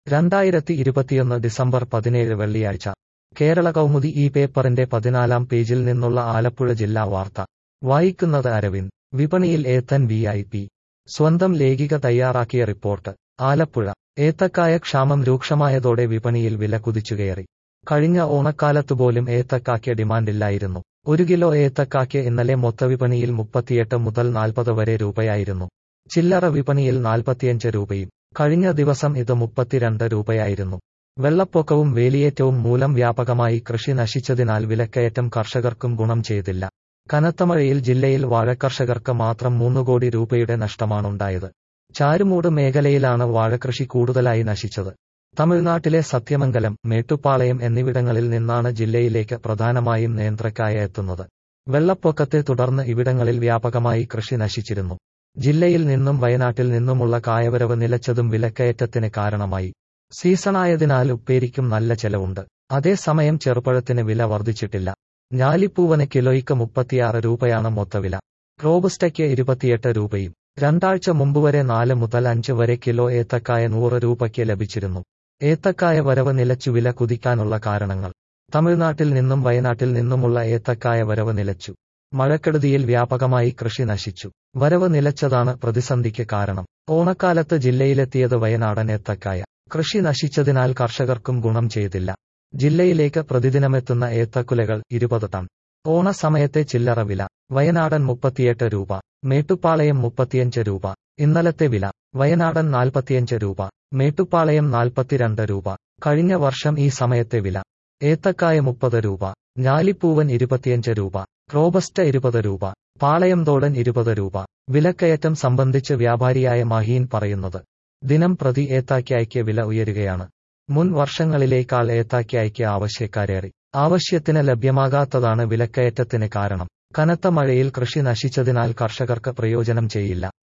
2021 December 17 വെള്ളിയാഴ്ച കേരള കൗമുദി ഈ പേപ്പറിന്റെ 14-ാം പേജിൽ നിന്നുള്ള ആലപ്പുഴ ജില്ലാ വാർത്ത വായിക്കുന്നത് അരവിന്ദ്. വിപണിയിൽ ഏത്തൻ VIP. സ്വന്തം ലേഖിക തയ്യാറാക്കിയ റിപ്പോർട്ട്. ആലപ്പുഴ. ഏത്തക്കായ ക്ഷാമം രൂക്ഷമായതോടെ വിപണിയിൽ വില കുതിച്ചുകയറി. കഴിഞ്ഞ ഓണക്കാലത്തുപോലും ഏത്തക്കായ്ക്ക് ഡിമാൻഡില്ലായിരുന്നു. 1 കിലോ ഏത്തക്കായ്ക്ക് ഇന്നലെ മൊത്തവിപണിയിൽ 38 മുതൽ 40 വരെ രൂപയായിരുന്നു. ചില്ലറ വിപണിയിൽ 45 രൂപയും. കഴിഞ്ഞ ദിവസം ഇത് 32 രൂപയായിരുന്നു. വെള്ളപ്പൊക്കവും വേലിയേറ്റവും മൂലം വ്യാപകമായി കൃഷി നശിച്ചതിനാൽ വിലക്കയറ്റം കർഷകർക്കും ഗുണം ചെയ്തില്ല. കനത്ത മഴയിൽ ജില്ലയിൽ വാഴക്കർഷകർക്ക് മാത്രം 3 കോടി രൂപയുടെ നഷ്ടമാണുണ്ടായത്. ചാരുമൂട് മേഖലയിലാണ് വാഴകൃഷി കൂടുതലായി നശിച്ചത്. തമിഴ്നാട്ടിലെ സത്യമംഗലം, മേട്ടുപ്പാളയം എന്നിവിടങ്ങളിൽ നിന്നാണ് ജില്ലയിലേക്ക് പ്രധാനമായും നേന്ത്രക്കായ എത്തുന്നത്. വെള്ളപ്പൊക്കത്തെ തുടർന്ന് ഇവിടങ്ങളിൽ വ്യാപകമായി കൃഷി നശിച്ചിരുന്നു. ജില്ലയിൽ നിന്നും വയനാട്ടിൽ നിന്നുമുള്ള കായവരവ് നിലച്ചതും വിലക്കയറ്റത്തിന് കാരണമായി. സീസണായതിനാൽ ഉപ്പേരിക്കും നല്ല ചെലവുണ്ട്. അതേസമയം ചെറുപഴത്തിന് വില വർദ്ധിച്ചിട്ടില്ല. ഞാലിപ്പൂവന് കിലോയ്ക്ക് 36 രൂപയാണ് മൊത്തവില. റോബസ്റ്റയ്ക്ക് 28 രൂപയും. രണ്ടാഴ്ച മുമ്പുവരെ 4 മുതൽ 5 വരെ കിലോ ഏത്തക്കായ 100 രൂപയ്ക്ക് ലഭിച്ചിരുന്നു. ഏത്തക്കായ വരവ് നിലച്ചു. വില കുതിക്കാനുള്ള കാരണങ്ങൾ. തമിഴ്നാട്ടിൽ നിന്നും വയനാട്ടിൽ നിന്നുമുള്ള ഏത്തക്കായ വരവ് നിലച്ചു. മഴക്കെടുതിയിൽ വ്യാപകമായി കൃഷി നശിച്ചു. വരവ് നിലച്ചതാണ് പ്രതിസന്ധിക്ക് കാരണം. ഓണക്കാലത്ത് ജില്ലയിലെത്തിയത് വയനാടൻ ഏത്തക്കായ. കൃഷി നശിച്ചതിനാൽ കർഷകർക്കും ഗുണം ചെയ്തില്ല. ജില്ലയിലേക്ക് പ്രതിദിനമെത്തുന്ന ഏത്തക്കുലകൾ 20 ടൺ. ഓണസമയത്തെ ചില്ലറ വില. വയനാടൻ 38 രൂപ. മേട്ടുപ്പാളയം 35 രൂപ. ഇന്നലത്തെ വില. വയനാടൻ 45 രൂപ. മേട്ടുപ്പാളയം 42 രൂപ. കഴിഞ്ഞ വർഷം ഈ സമയത്തെ വില. ഏത്തക്കായ 30 രൂപ. ഞാലിപ്പൂവൻ 25 രൂപ. റോബസ്റ്റ 20 രൂപ. പാളയംതോടൻ 20 രൂപ. വിലക്കയറ്റം സംബന്ധിച്ച് വ്യാപാരിയായ മാഹീൻ പറയുന്നത്. ദിനം പ്രതി ഏത്തക്കായ്ക്ക് വില ഉയരുകയാണ്. മുൻ വർഷങ്ങളിലേക്കാൾ ഏത്തക്കായ്ക്ക് ആവശ്യക്കാരേറി. ആവശ്യത്തിന് ലഭ്യമാകാത്തതാണ് വിലക്കയറ്റത്തിന് കാരണം. കനത്ത മഴയിൽ കൃഷി നശിച്ചതിനാൽ കർഷകർക്ക് പ്രയോജനം ചെയ്യില്ല.